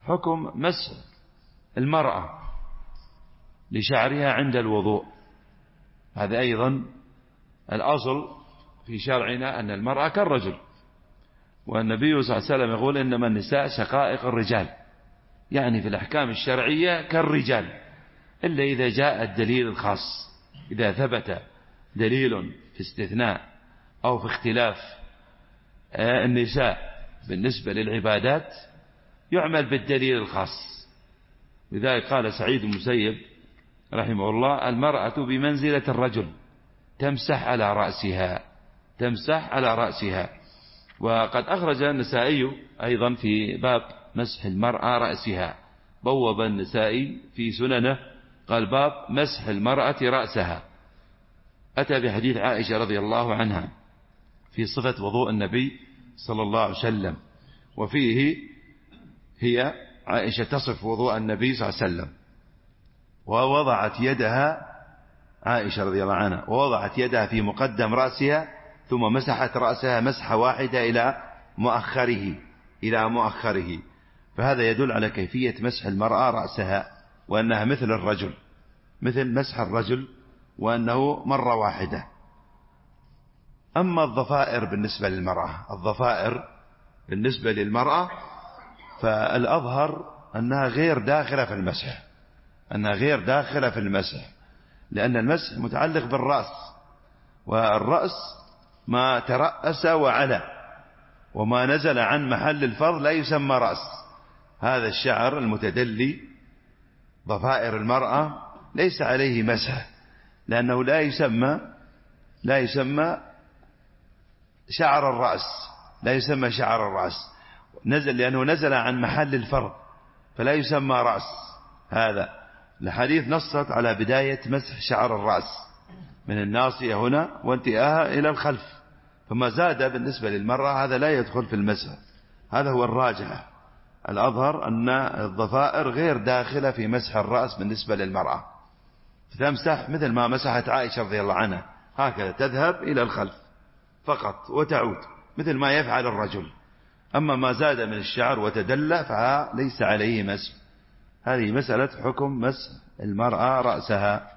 حكم مسح المرأة لشعرها عند الوضوء. هذا أيضا الأصل في شرعنا أن المرأة كالرجل، والنبي صلى الله عليه وسلم يقول إنما النساء شقائق الرجال، يعني في الأحكام الشرعية كالرجال، إلا إذا جاء الدليل الخاص. إذا ثبت دليل في استثناء أو في اختلاف النساء بالنسبة للعبادات يعمل بالدليل الخاص. لذلك قال سعيد بن المسيب رحمه الله: المرأة بمنزلة الرجل تمسح على رأسها، تمسح على رأسها. وقد أخرج النسائي أيضا في باب مسح المرأة رأسها، بوب النسائي في سننه قال: باب مسح المرأة رأسها. أتى بحديث عائشة رضي الله عنها في صفة وضوء النبي صلى الله عليه وسلم، وفيه هي عائشة تصف وضوء النبي صلى الله عليه وسلم، ووضعت يدها عائشة رضي الله عنها ووضعت يدها في مقدم رأسها، ثم مسحت رأسها مسحة واحدة إلى مؤخره. فهذا يدل على كيفية مسح المرأة رأسها، وأنها مثل الرجل، مثل مسح الرجل، وأنه مرة واحدة. أما الضفائر بالنسبة للمرأة، الضفائر بالنسبة للمرأة فالأظهر أنها غير داخلة في المسح، أنها غير داخلة في المسح، لأن المسح متعلق بالرأس، والرأس ما ترأس وعلى، وما نزل عن محل الفرض لا يسمى رأس. هذا الشعر المتدلي ضفائر المرأة ليس عليه مسح، لأنه لا يسمى شعر الرأس، لا يسمى شعر الرأس، لأنه نزل عن محل الفرض فلا يسمى رأس. هذا الحديث نصت على بداية مسح شعر الرأس من الناصية هنا وانتهاءها إلى الخلف، فما زاد بالنسبة للمرأة هذا لا يدخل في المسح. هذا هو الراجح. الأظهر أن الضفائر غير داخلة في مسح الرأس بالنسبة للمرأة، فتمسح مثل ما مسحت عائشة رضي الله عنها، هكذا تذهب إلى الخلف فقط وتعود مثل ما يفعل الرجل. أما ما زاد من الشعر وتدلى فليس عليه مسح. هذه مسألة حكم مسح المرأة رأسها.